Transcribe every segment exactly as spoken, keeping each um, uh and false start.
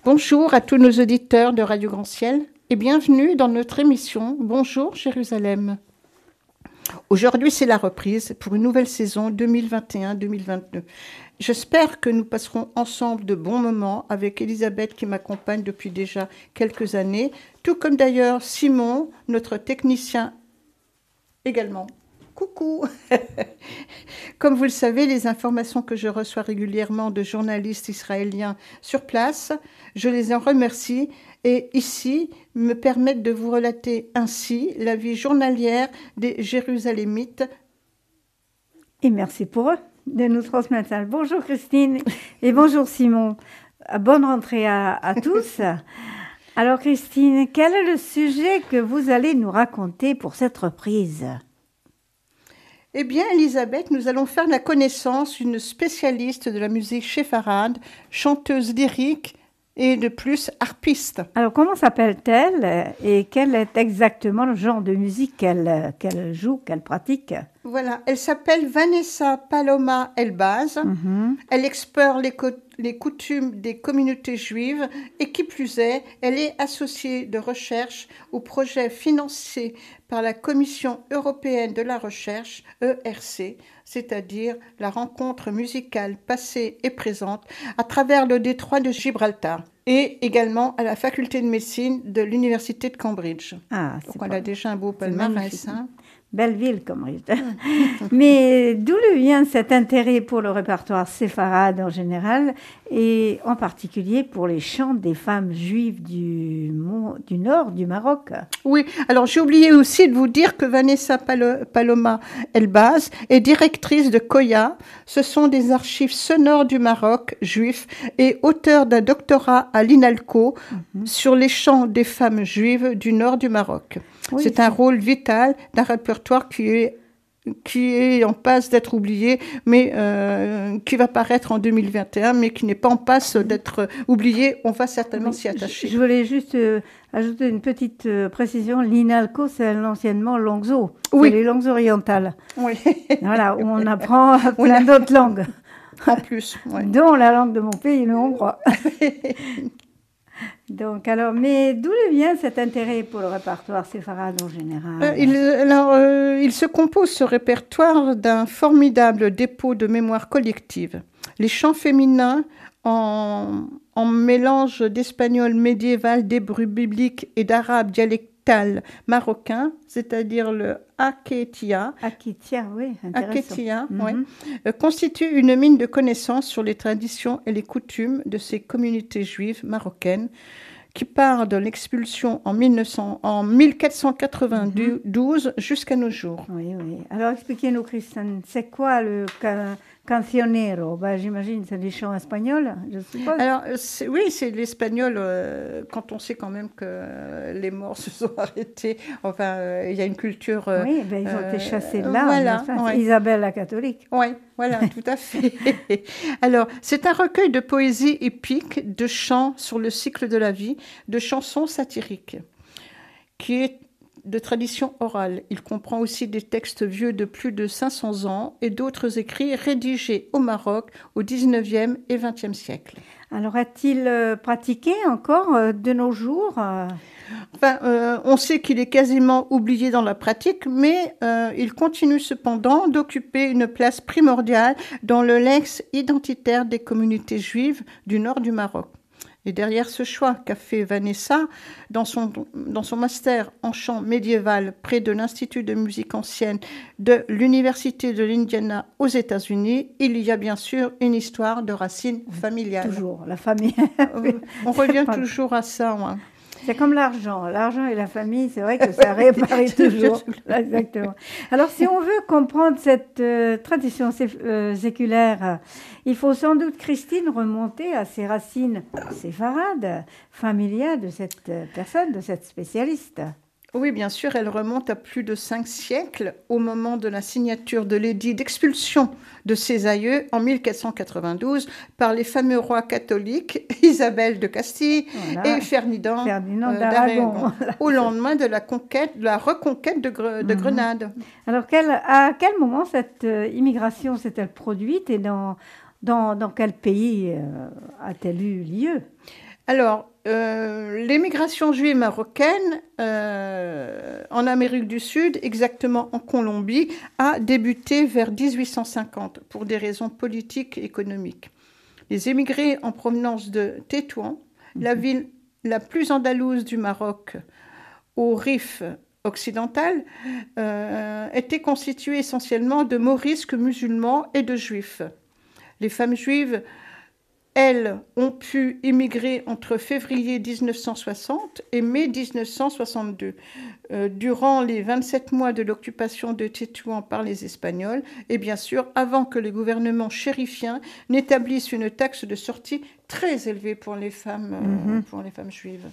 Bonjour à tous nos auditeurs de Radio Grand Ciel et bienvenue dans notre émission Bonjour Jérusalem. Aujourd'hui, c'est la reprise pour une nouvelle saison deux mille vingt et un deux mille vingt-deux. J'espère que nous passerons ensemble de bons moments avec Elisabeth qui m'accompagne depuis déjà quelques années, tout comme d'ailleurs Simon, notre technicien également. Coucou. Comme vous le savez, les informations que je reçois régulièrement de journalistes israéliens sur place, je les en remercie et ici me permettent de vous relater ainsi la vie journalière des Jérusalémites. Et merci pour eux de nous transmettre ça. Bonjour Christine et bonjour Simon. Bonne rentrée à, à tous. Alors Christine, quel est le sujet que vous allez nous raconter pour cette reprise ? Eh bien, Elisabeth, nous allons faire la connaissance d'une spécialiste de la musique séfarade, chanteuse lyrique et de plus harpiste. Alors, comment s'appelle-t-elle et quel est exactement le genre de musique qu'elle, qu'elle joue, qu'elle pratique ? Voilà, elle s'appelle Vanessa Paloma Elbaz. Mm-hmm. Elle explore les, co- les coutumes des communautés juives et qui plus est, elle est associée de recherche au projet financé par la Commission européenne de la recherche, E R C, c'est-à-dire la rencontre musicale passée et présente à travers le détroit de Gibraltar et également à la faculté de médecine de l'université de Cambridge. Ah, Donc on a déjà un beau palmarès. Hein. Belle ville, Cambridge. Mais d'où lui vient cet intérêt pour le répertoire séfarade en général et en particulier pour les chants des femmes juives du, du nord du Maroc ? Oui, alors j'ai oublié aussi de vous dire que Vanessa Palo- Paloma Elbaz est directrice de Koya. Ce sont des archives sonores du Maroc juif et auteure d'un doctorat à l'INALCO mm-hmm. sur les chants des femmes juives du nord du Maroc. Oui, c'est, c'est un rôle vital d'un répertoire qui est, qui est en passe d'être oublié, mais euh, qui va paraître en deux mille vingt et un, mais qui n'est pas en passe d'être oublié. On va certainement oui, s'y attacher. Je, je voulais juste euh, ajouter une petite euh, précision. L'INALCO, c'est l'anciennement Langso. Oui. C'est les langues orientales. Oui. Voilà, où on apprend plein a... d'autres langues. En plus. Ouais. Dont la langue de mon pays, le hongrois. Donc, alors, mais d'où vient cet intérêt pour le répertoire séfarade en général ? euh, il, alors, euh, il se compose, ce répertoire, d'un formidable dépôt de mémoire collective. Les chants féminins, en, en mélange d'espagnol médiéval, d'hébreu biblique et d'arabe dialectal marocain, c'est-à-dire le Aketia. Aketia, oui, intéressant. Aketia, mm-hmm. oui, euh, constitue une mine de connaissances sur les traditions et les coutumes de ces communautés juives marocaines qui part de l'expulsion en, mille neuf cents, en mille quatre cent quatre-vingt-douze mm-hmm. jusqu'à nos jours. Oui, oui. Alors, expliquez-nous, Christiane, c'est quoi le can- cancionero ? Ben, j'imagine que c'est des chants espagnols, je suppose. Alors, c'est, oui, c'est l'espagnol, euh, quand on sait quand même que euh, les morts se sont arrêtés. Enfin, euh, il y a une culture... Euh, oui, ben, ils ont euh, été chassés de là. Voilà, ouais. Isabelle la catholique. Oui, voilà, tout à fait. Alors, c'est un recueil de poésie épique, de chants sur le cycle de la vie, de chansons satiriques, qui est de tradition orale. Il comprend aussi des textes vieux de plus de cinq cents ans et d'autres écrits rédigés au Maroc au dix-neuvième et vingtième siècle. Alors, est-il euh, pratiqué encore euh, de nos jours euh... Enfin, euh, on sait qu'il est quasiment oublié dans la pratique, mais euh, il continue cependant d'occuper une place primordiale dans le lex identitaire des communautés juives du nord du Maroc. Et derrière ce choix qu'a fait Vanessa dans son, dans son master en chant médiéval près de l'Institut de musique ancienne de l'Université de l'Indiana aux États-Unis, il y a bien sûr une histoire de racines familiales. Toujours, la famille. On revient toujours à ça. Ouais. C'est comme l'argent. L'argent et la famille, c'est vrai que ça réparait toujours. Exactement. Alors, si on veut comprendre cette euh, tradition sé- euh, séculaire, il faut sans doute, Christine, remonter à ses racines séfarades, familiales de cette personne, de cette spécialiste. Oui, bien sûr, elle remonte à plus de cinq siècles, au moment de la signature de l'édit d'expulsion de ses aïeux en mille quatre cent quatre-vingt-douze par les fameux rois catholiques Isabelle de Castille voilà. et Ferdinand, Ferdinand euh, d'Aragon, d'Aragon, au lendemain de la conquête, de la reconquête de, Gre- de mmh. Grenade. Alors, quel, à quel moment cette euh, immigration s'est-elle produite et dans, dans, dans quel pays euh, a-t-elle eu lieu ? Alors, euh, l'émigration juive marocaine euh, en Amérique du Sud, exactement en Colombie, a débuté vers dix-huit cent cinquante pour des raisons politiques et économiques. Les émigrés en provenance de Tétouan, mmh. la ville la plus andalouse du Maroc, au Rif occidental, euh, étaient constitués essentiellement de morisques musulmans et de juifs. Les femmes juives, elles, ont pu immigrer entre février dix-neuf cent soixante et mai dix-neuf cent soixante-deux, euh, durant les vingt-sept mois de l'occupation de Tétouan par les Espagnols, et bien sûr avant que le gouvernement chérifien n'établisse une taxe de sortie très élevée pour les femmes, euh, mm-hmm. pour les femmes juives.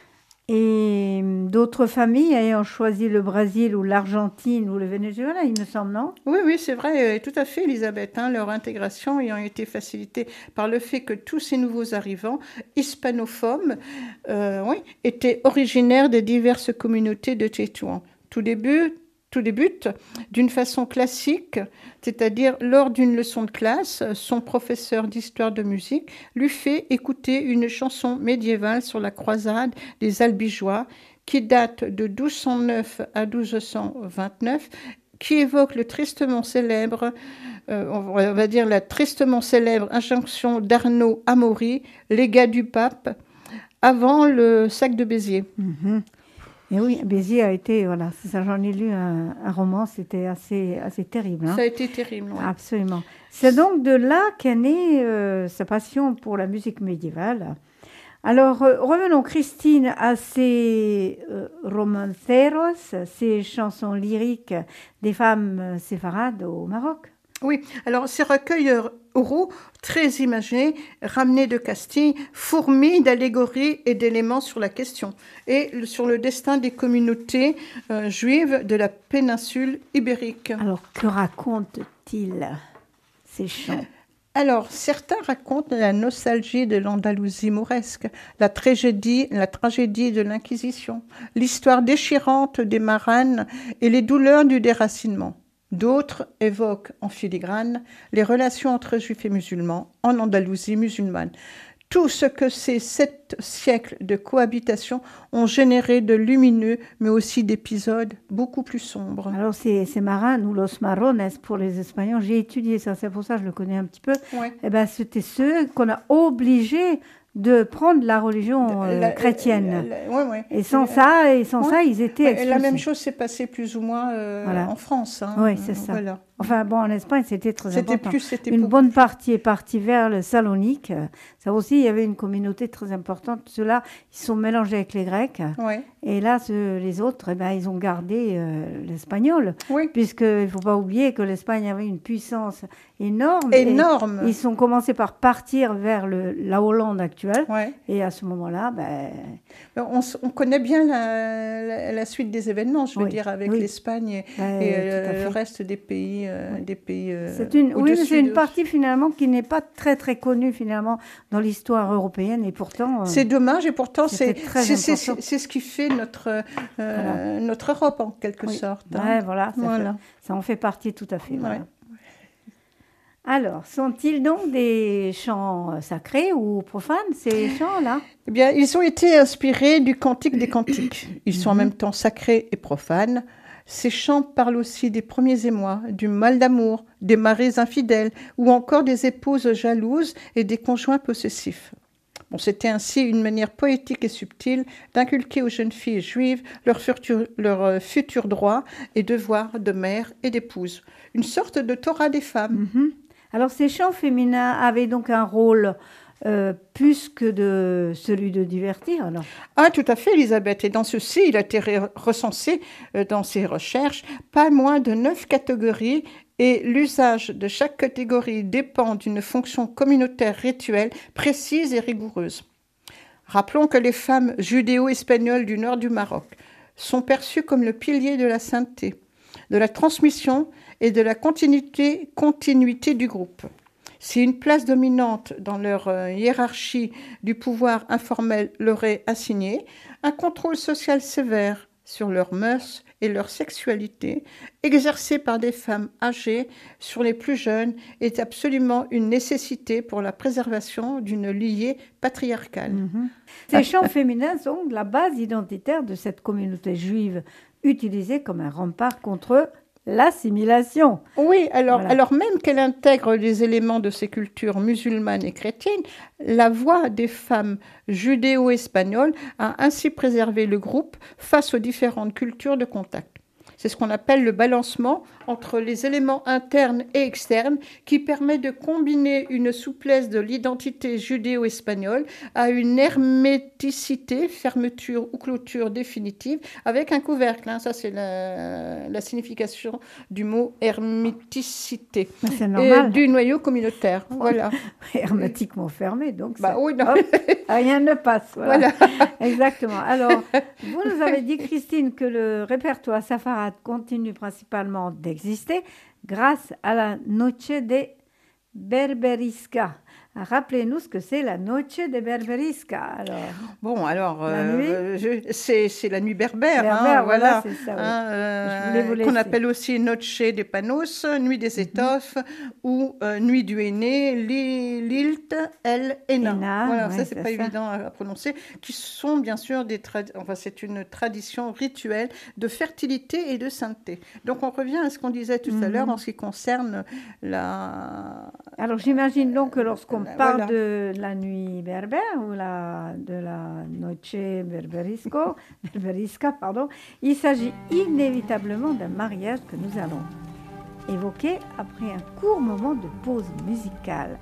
Et d'autres familles ayant choisi le Brésil ou l'Argentine ou le Venezuela, il me semble, non? Oui, oui, c'est vrai, tout à fait, Elisabeth. Hein, leur intégration ayant été facilitée par le fait que tous ces nouveaux arrivants, hispanophones, euh, oui, étaient originaires des diverses communautés de Tétouan. Tout début, tout débute d'une façon classique, c'est-à-dire lors d'une leçon de classe, son professeur d'histoire de musique lui fait écouter une chanson médiévale sur la croisade des Albigeois qui date de douze cent neuf à douze cent vingt-neuf, qui évoque le tristement célèbre, euh, on va dire la tristement célèbre injonction d'Arnaud Amaury, légat du pape, avant le sac de Béziers. Mmh. Et oui, Béziers a été, voilà, c'est ça, j'en ai lu un, un roman, c'était assez, assez terrible. Hein. Ça a été terrible, oui. Absolument. C'est donc de là qu'est née euh, sa passion pour la musique médiévale. Alors, euh, revenons, Christine, à ces euh, romanceros, ces chansons lyriques des femmes séfarades au Maroc. Oui, alors ces recueils oraux, très imagés, ramenés de Castille, fourmillent d'allégories et d'éléments sur la question et sur le destin des communautés euh, juives de la péninsule ibérique. Alors, que racontent-ils, ces chants ? Alors, certains racontent la nostalgie de l'Andalousie mauresque, la tragédie, la tragédie de l'Inquisition, l'histoire déchirante des maranes et les douleurs du déracinement. D'autres évoquent en filigrane les relations entre juifs et musulmans en Andalousie musulmane. Tout ce que ces sept siècles de cohabitation ont généré de lumineux, mais aussi d'épisodes beaucoup plus sombres. Alors, ces, ces maranes, ou los marrones pour les Espagnols, j'ai étudié ça, c'est pour ça que je le connais un petit peu. Ouais. Eh ben, c'était ceux qu'on a obligés de prendre la religion euh, la, chrétienne. La, la, ouais, ouais. Et sans ça, et sans ouais. ça, ils étaient expulsés. La même chose s'est passée plus ou moins euh, voilà. en France. Hein. Oui, c'est ça. Voilà. Enfin, bon, en Espagne, c'était très c'était important. Plus, c'était une pour... bonne partie est partie vers le Salonique. Ça aussi, il y avait une communauté très importante. Ceux-là, ils sont mélangés avec les Grecs. Ouais. Et là, ce, les autres, eh ben, ils ont gardé euh, l'espagnol. Oui. Puisqu'il ne faut pas oublier que l'Espagne avait une puissance énorme. Énorme. Et ils ont commencé par partir vers le, la Hollande actuelle. Ouais. Et à ce moment-là, ben... on, on connaît bien la, la, la suite des événements, je veux oui. dire, avec oui. l'Espagne et, ben, et euh, le reste des pays. Euh, oui. des pays euh, c'est une, oui, mais c'est une partie finalement qui n'est pas très très connue finalement dans l'histoire européenne et pourtant. Euh, c'est dommage et pourtant c'est c'est, c'est, c'est, c'est ce qui fait notre euh, voilà. notre Europe en quelque oui. sorte. Hein. Ouais, voilà, ça, voilà. Fait, ça en fait partie tout à fait. Voilà. Ouais. Alors, sont-ils donc des chants sacrés ou profanes, ces chants-là ? Eh bien, ils ont été inspirés du Cantique des Cantiques. Ils sont en même temps sacrés et profanes. Ces chants parlent aussi des premiers émois, du mal d'amour, des maris infidèles ou encore des épouses jalouses et des conjoints possessifs. Bon, c'était ainsi une manière poétique et subtile d'inculquer aux jeunes filles juives leur futur, leur futur droit et devoir de mère et d'épouse. Une sorte de Torah des femmes. Mm-hmm. Alors ces chants féminins avaient donc un rôle euh, plus que de celui de divertir, alors. Ah, tout à fait, Elisabeth. Et dans ceci, il a été recensé euh, dans ses recherches pas moins de neuf catégories et l'usage de chaque catégorie dépend d'une fonction communautaire rituelle précise et rigoureuse. Rappelons que les femmes judéo-espagnoles du nord du Maroc sont perçues comme le pilier de la sainteté, de la transmission et de la continuité, continuité du groupe. Si une place dominante dans leur euh, hiérarchie du pouvoir informel leur est assignée, un contrôle social sévère sur leurs mœurs et leur sexualité, exercée par des femmes âgées sur les plus jeunes, est absolument une nécessité pour la préservation d'une lignée patriarcale. Mm-hmm. Ces chants féminins sont la base identitaire de cette communauté juive, utilisée comme un rempart contre l'assimilation. Oui, alors, voilà. alors même qu'elle intègre les éléments de ces cultures musulmanes et chrétiennes, la voix des femmes judéo-espagnoles a ainsi préservé le groupe face aux différentes cultures de contact. C'est ce qu'on appelle le balancement entre les éléments internes et externes qui permet de combiner une souplesse de l'identité judéo-espagnole à une herméticité, fermeture ou clôture définitive avec un couvercle. Hein. Ça, c'est la, la signification du mot herméticité. C'est normal. Et du noyau communautaire. Voilà. Hermétiquement fermé, donc bah, oui, non. Hop, rien ne passe. Voilà. Voilà. Exactement. Alors, vous nous avez dit, Christine, que le répertoire Safarad continue principalement d'exister grâce à la Noche de Berberisca. Rappelez-nous ce que c'est la Noche de Berberisca. Alors, bon, alors, la euh, je, c'est, c'est la nuit berbère, berbère, hein, voilà, voilà, c'est ça, oui. hein, euh, Je voulais vous laisser. Qu'on appelle aussi Noche de Panos, nuit des étoffes, mm-hmm. ou euh, nuit du Henné, Lilt el Henna. Henna, voilà, ouais, ça c'est, c'est pas ça. évident à, à prononcer, qui sont bien sûr des trad... enfin c'est une tradition rituelle de fertilité et de sainteté. Donc on revient à ce qu'on disait tout mm-hmm. à l'heure en ce qui concerne la. Alors j'imagine donc que lorsqu'on la, parle voilà. de la nuit berbère ou la, de la Noche berberisco, berberisca, pardon, il s'agit inévitablement d'un mariage que nous allons évoquer après un court moment de pause musicale.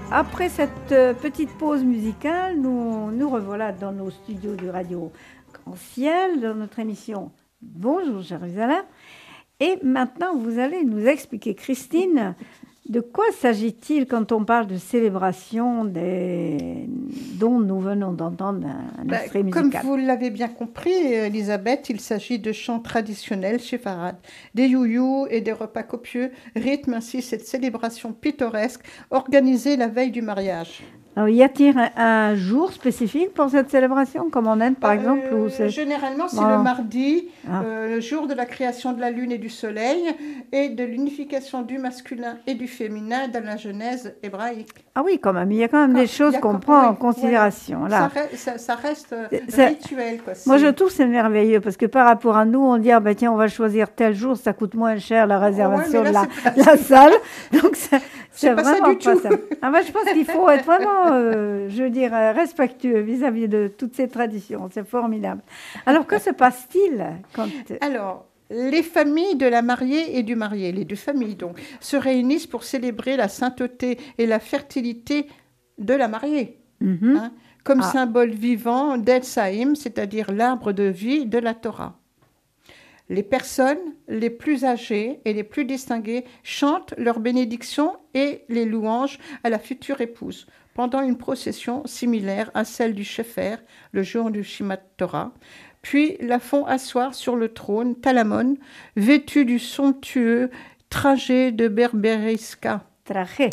après cette euh, petite pause musicale, nous nous revoilà dans nos studios de Radio Grand Ciel, dans notre émission Bonjour Jérusalem. Et maintenant, vous allez nous expliquer, Christine, de quoi s'agit-il quand on parle de célébration des... dont nous venons d'entendre un, un Ben, extrait comme musical. vous l'avez bien compris, Elisabeth, il s'agit de chants traditionnels chez Farad. Des you-you et des repas copieux rythment ainsi cette célébration pittoresque organisée la veille du mariage. Alors, y a-t-il un, un jour spécifique pour cette célébration, comme en Inde, par Euh, exemple où c'est... Généralement, c'est Ah. le mardi, Ah. euh, le jour de la création de la lune et du soleil, et de l'unification du masculin et du féminin dans la Genèse hébraïque. Ah oui, quand même, il y a quand même Quand- des choses il y a qu'on quand- prend oui, en considération. Ça, Là. re- ça- ça reste euh, C'est- c'est- rituel. Quoi. Moi, C'est- je trouve que c'est merveilleux parce que par rapport à nous, on dit ah ben tiens, on va choisir tel jour, ça coûte moins cher la réservation mais de là, la, c'est pas- la salle. Donc c'est c'est pas ça vraiment du pas tout. ça. Ah ben, je pense qu'il faut être vraiment, euh, je veux dire, euh, respectueux vis-à-vis de toutes ces traditions. C'est formidable. Alors que se passe-t-il quand Alors, les familles de la mariée et du marié, les deux familles donc, se réunissent pour célébrer la sainteté et la fertilité de la mariée, Mhm. hein, comme Ah. symbole vivant d'El Saïm, c'est-à-dire l'arbre de vie de la Torah. Les personnes les plus âgées et les plus distinguées chantent leurs bénédictions et les louanges à la future épouse pendant une procession similaire à celle du Shefer, le jour du Shimat Torah, puis la font asseoir sur le trône Talamon, vêtue du somptueux trajet de Berberiska, Traje.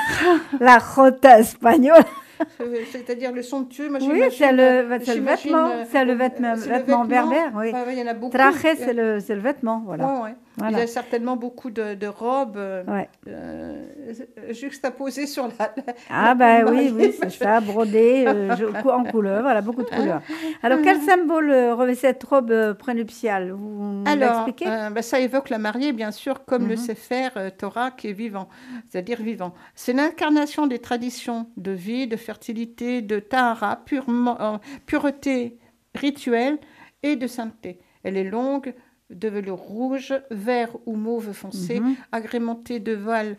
La jota espagnole. Euh, c'est-à-dire le somptueux. Moi, Oui, j'imagine, c'est le, euh, c'est le j'imagine, vêtement, euh, c'est le vêtement, c'est le vêtement berbère, oui. Ouais, ouais, il y en a beaucoup. Traje, c'est le, c'est le vêtement, voilà. Ouais, ouais. Voilà. Il y a certainement beaucoup de, de robes euh, Ouais. euh, juxtaposées sur la. la- Ah la ben oui, mariée, oui, c'est machin. ça, brodé, euh, je- en couleur, voilà, beaucoup de couleurs. Alors, quel symbole euh, revêt cette robe euh, prénuptiale? Vous nous Alors, l'expliquez? euh, ben, ça évoque la mariée, bien sûr, comme le Mhm. Sefer euh, Torah qui est vivant, c'est-à-dire vivant. C'est l'incarnation des traditions de vie, de fertilité, de tahara, purement, euh, pureté rituelle et de sainteté. Elle est longue, de velours rouge, vert ou mauve foncé, Mhm. agrémentée de voiles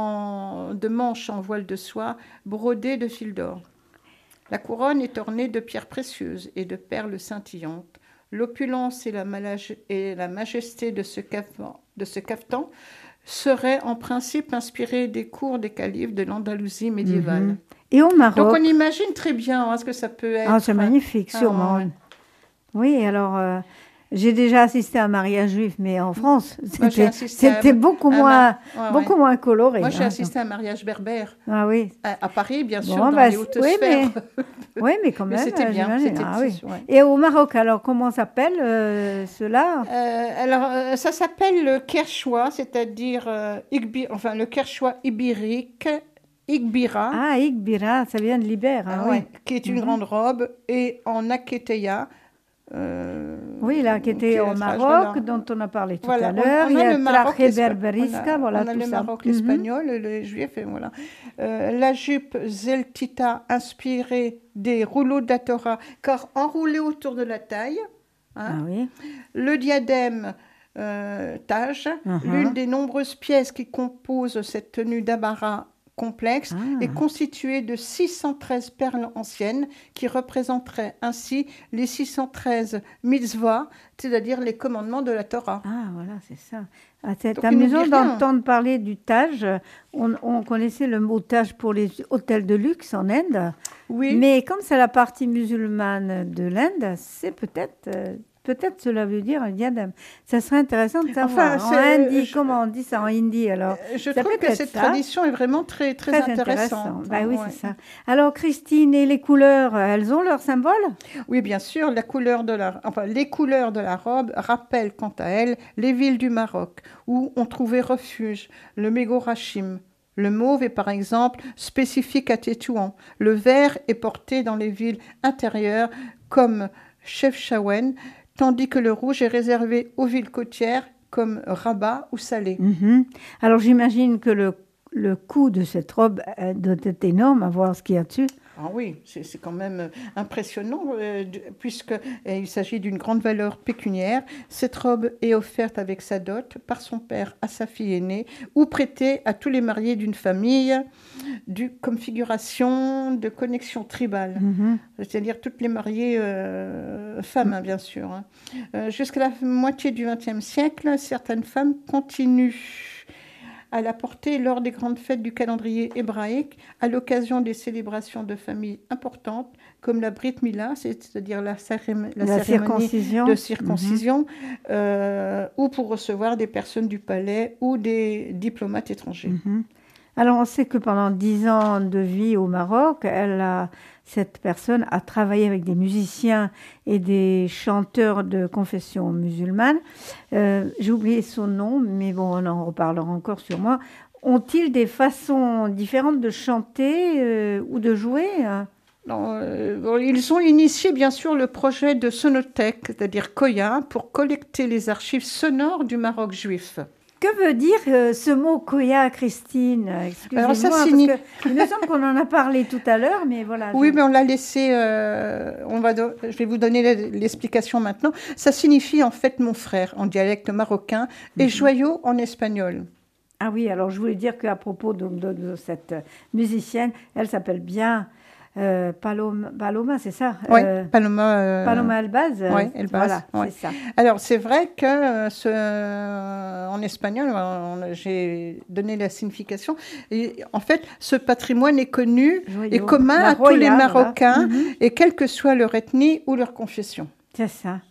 en, de manches en voile de soie, brodée de fils d'or. La couronne est ornée de pierres précieuses et de perles scintillantes. L'opulence et la, malage- et la majesté de ce, caftan, de ce caftan seraient en principe inspirées des cours des califes de l'Andalousie médiévale. Mhm. Et au Maroc? Donc on imagine très bien hein, ce que ça peut être. Ah, c'est magnifique, Ah, sûrement. ouais. Oui, alors, euh, j'ai déjà assisté à un mariage juif, mais en France, Moi, j'ai c'était assisté à- c'était beaucoup à moins, ma- ouais, beaucoup ouais. moins coloré. Moi, j'ai hein. assisté à un mariage berbère Ah oui, à, à Paris, bien sûr, Bon, dans bah, les hautes oui, sphères. oui, mais quand Mais même, c'était euh, bien, j'imagine. c'était- Ah oui. ouais. Et au Maroc, alors, comment s'appelle euh, cela? Euh, alors, euh, ça s'appelle le kerchoua, c'est-à-dire euh, Igbi- enfin, le kerchoua ibérique, Igbira, Ah, Igbira, ça vient de l'Iber. Ah, hein, oui. ouais, qui est une Mhm. grande robe, et en aketeya. euh, Oui, là, qui était est au le traje, Maroc, voilà. dont on a parlé tout Voilà, à on- l'heure. on Il y a a le Maroc, Traje l'espa- Berberiska, on a- voilà, on a tout le ça. Maroc, Mhm. l'espagnol, le, le juif, et voilà. Euh, la jupe zeltita inspirée des rouleaux de la Torah, car enroulée autour de la taille. hein. Ah oui. Le diadème euh, Taj, Mhm. l'une des nombreuses pièces qui composent cette tenue d'Abara complexe, Ah. est constituée de six cent treize perles anciennes qui représenteraient ainsi les six cent treize mitzvahs, c'est-à-dire les commandements de la Torah. Ah, voilà, c'est ça. Ah, c'est Donc, il nous amusant dit rien. d'entendre parler du Taj. On, on connaissait le mot Taj pour les hôtels de luxe en Inde. Oui, Mais comme c'est la partie musulmane de l'Inde, c'est peut-être, euh, peut-être cela veut dire un diadème. Ça serait intéressant de savoir. Enfin, en c'est- hindi, je- comment on dit ça en hindi alors? je ça trouve peut que être cette ça. tradition est vraiment très, très, Très intéressante. intéressant. Bah oui, Ouais. c'est ça. Alors Christine, et les couleurs, euh, elles ont leur symbole? Oui, bien sûr, la couleur de la, enfin, les couleurs de la robe rappellent quant à elles les villes du Maroc où on trouvait refuge, le Mégorachim. Le mauve est par exemple spécifique à Tétouan. Le vert est porté dans les villes intérieures comme Chefchaouen, tandis que le rouge est réservé aux villes côtières comme Rabat ou Salé. Mhm. Alors j'imagine que le, le coût de cette robe euh, doit être énorme, à voir ce qu'il y a dessus. Ah oui, c'est c'est quand même euh, impressionnant euh, de- puisque euh, il s'agit d'une grande valeur pécuniaire. Cette robe est offerte avec sa dot par son père à sa fille aînée ou prêtée à tous les mariés d'une famille du configuration de connexion tribale, Mhm. c'est-à-dire toutes les mariées euh, femmes, hein, bien sûr. Hein. Euh, jusqu'à la moitié du vingtième siècle, certaines femmes continuent à la porter lors des grandes fêtes du calendrier hébraïque, à l'occasion des célébrations de famille importantes, comme la Brit Mila, c'est-à-dire la, cérém- la La cérémonie circoncision. de Mhm. circoncision, euh, ou pour recevoir des personnes du palais ou des diplomates étrangers. Mhm. Alors, on sait que pendant dix ans de vie au Maroc, elle a, cette personne a travaillé avec des musiciens et des chanteurs de confession musulmane. Euh, j'ai oublié son nom, mais bon, on en reparlera encore sûrement. Ont-ils des façons différentes de chanter euh, ou de jouer hein? Non, euh, bon, ils ont initié bien sûr le projet de sonothèque, c'est-à-dire Koya, pour collecter les archives sonores du Maroc juif. Que veut dire euh, ce mot Koya, Christine? Excusez-moi, Alors ça parce signifie... que il me semble qu'on en a parlé tout à l'heure, mais voilà. Oui, je- mais on l'a laissé. euh, on va do- Je vais vous donner l'e- l'explication maintenant. Ça signifie en fait mon frère en dialecte marocain et Mhm. joyau en espagnol. Ah oui, alors je voulais dire qu'à propos de, de- de cette musicienne, elle s'appelle bien euh, Paloma, Paloma, c'est ça? Oui, Euh, Paloma. euh, Paloma Elbaz. euh, ouais, Elbaz, Voilà, ouais. c'est ça. Alors c'est vrai que euh, ce, euh, en espagnol, on- j'ai donné la signification. Et en fait, ce patrimoine est connu Joyau. et commun La à tous les Roya, voilà. Marocains, Mhm. et quelle que soit leur ethnie ou leur confession. C'est ça.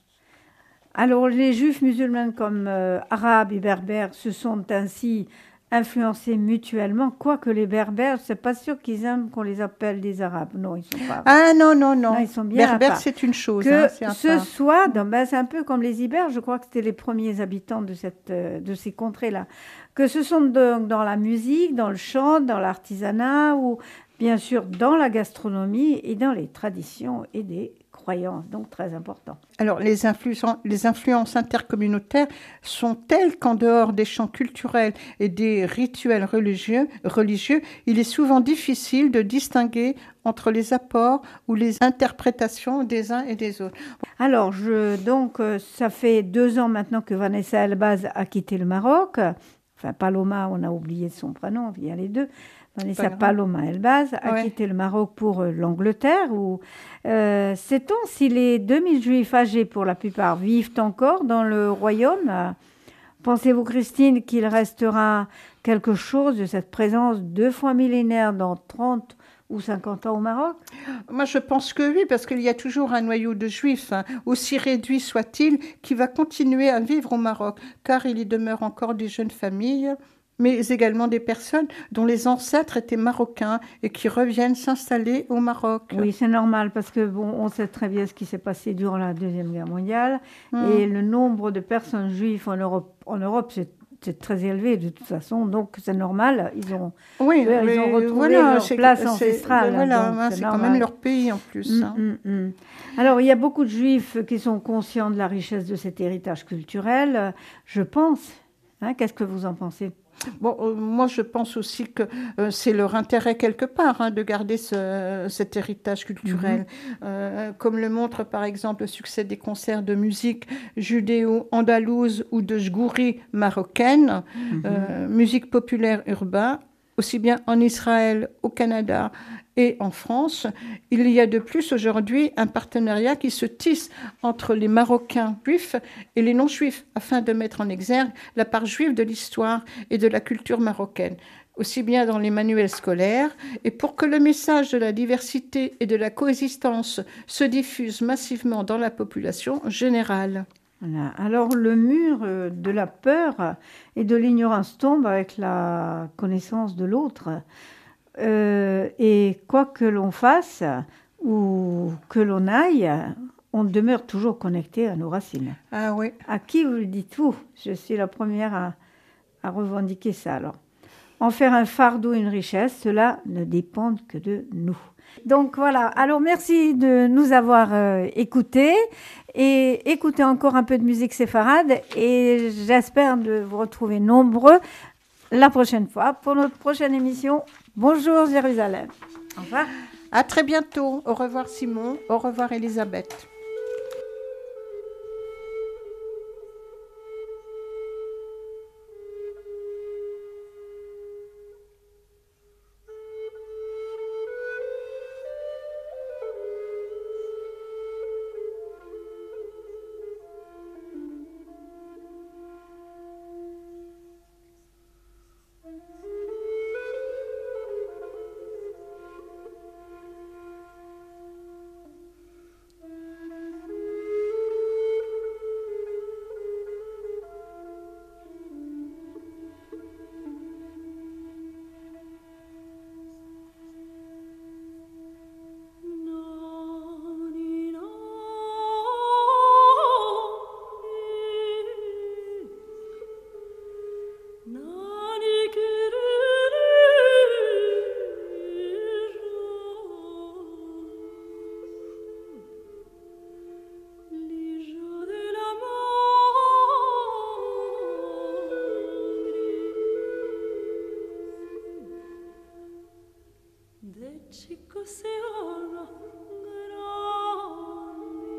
Alors, les juifs musulmans comme euh, arabes et berbères se sont ainsi influencés mutuellement, quoique les berbères, c'est pas sûr qu'ils aiment qu'on les appelle des arabes. Non, ils sont pas. Ah non, non, non. Non, ils sont bien à Berbère, part. c'est une chose. Que hein, c'est un ce part. soit, dans- ben, c'est un peu comme les Ibères, je crois que c'était les premiers habitants de, cette, euh, de ces contrées-là, que ce sont donc dans la musique, dans le chant, dans l'artisanat, ou bien sûr dans la gastronomie et dans les traditions et des croyances, donc très important. Alors, les influences, les influences intercommunautaires sont telles qu'en dehors des champs culturels et des rituels religieux, religieux, il est souvent difficile de distinguer entre les apports ou les interprétations des uns et des autres. Alors, je, donc, euh, ça fait deux ans maintenant que Vanessa Elbaz a quitté le Maroc. Enfin, Paloma, on a oublié son prénom, il y a les deux. Vanessa Pas grave. Paloma Elbaz a Ouais. quitté le Maroc pour euh, l'Angleterre. Où, euh, sait-on si les deux mille juifs âgés, pour la plupart, vivent encore dans le royaume? Euh, Pensez-vous, Christine, qu'il restera quelque chose de cette présence deux fois millénaire dans trente ou cinquante ans au Maroc? Moi, je pense que oui, parce qu'il y a toujours un noyau de juifs, hein, aussi réduit soit-il, qui va continuer à vivre au Maroc, car il y demeure encore des jeunes familles, mais également des personnes dont les ancêtres étaient marocains et qui reviennent s'installer au Maroc. Oui, c'est normal parce que bon, on sait très bien ce qui s'est passé durant la Deuxième Guerre mondiale Mm. et le nombre de personnes juives en Europe, en Europe c'est, c'est très élevé de toute façon, donc c'est normal. Ils ont, Oui, ils ont mais retrouvé voilà, leur c'est- place c'est- ancestrale. Voilà, donc hein, c'est c'est quand normal. même leur pays en plus. Mm, hein. mm, mm. Alors, il y a beaucoup de juifs qui sont conscients de la richesse de cet héritage culturel, euh, je pense. Hein, qu'est-ce que vous en pensez? Bon, euh, moi, je pense aussi que euh, c'est leur intérêt quelque part hein, de garder ce, cet héritage culturel. Euh, comme le montre par exemple le succès des concerts de musique judéo-andalouse ou de jgouri marocaine, euh, musique populaire urbaine, aussi bien en Israël, au Canada et en France. Il y a de plus aujourd'hui un partenariat qui se tisse entre les Marocains juifs et les non-juifs afin de mettre en exergue la part juive de l'histoire et de la culture marocaine, aussi bien dans les manuels scolaires, et pour que le message de la diversité et de la coexistence se diffuse massivement dans la population générale. Voilà. Alors le mur euh, de la peur et de l'ignorance tombe avec la connaissance de l'autre. Euh, et quoi que l'on fasse ou que l'on aille, on demeure toujours connecté à nos racines. Ah oui. À qui vous le dites-vous? Je suis la première à, à revendiquer ça. Alors, en faire un fardeau, une richesse, cela ne dépend que de nous. Donc voilà, alors merci de nous avoir euh, écoutés et écoutez encore un peu de musique séfarade et j'espère de vous retrouver nombreux la prochaine fois pour notre prochaine émission. Bonjour Jérusalem. Au revoir. À très bientôt. Au revoir Simon. Au revoir Elisabeth. Chico se ora grandi.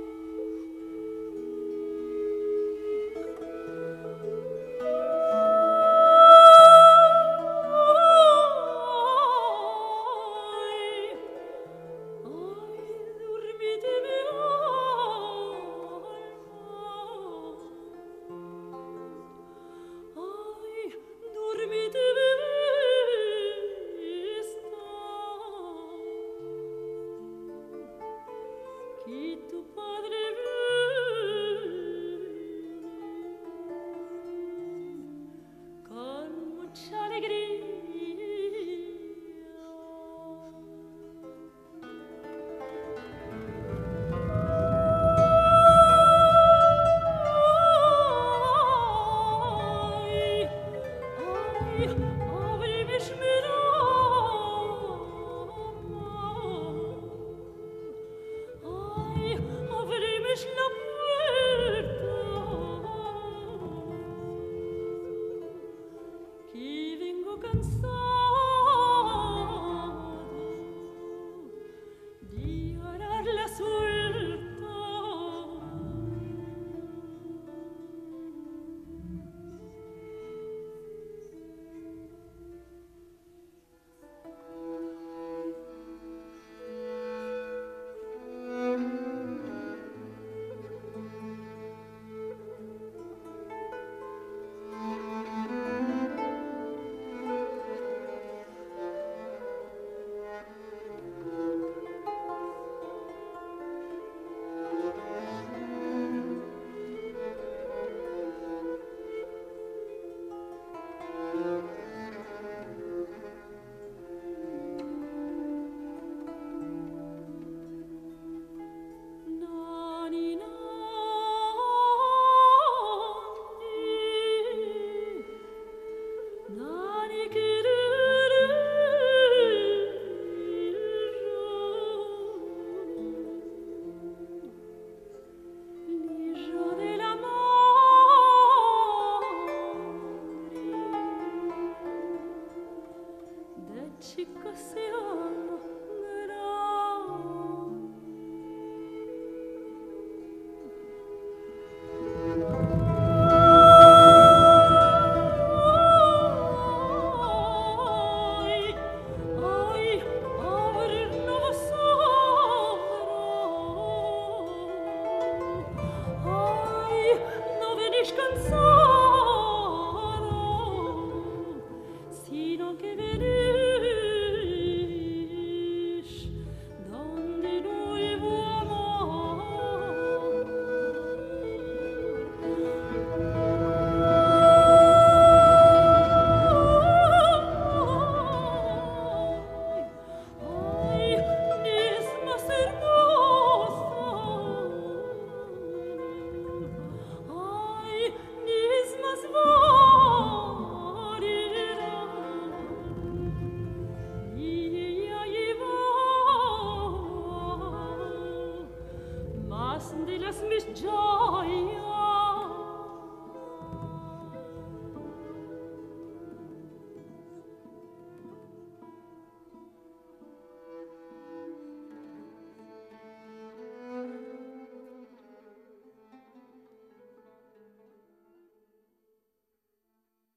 Chico se ora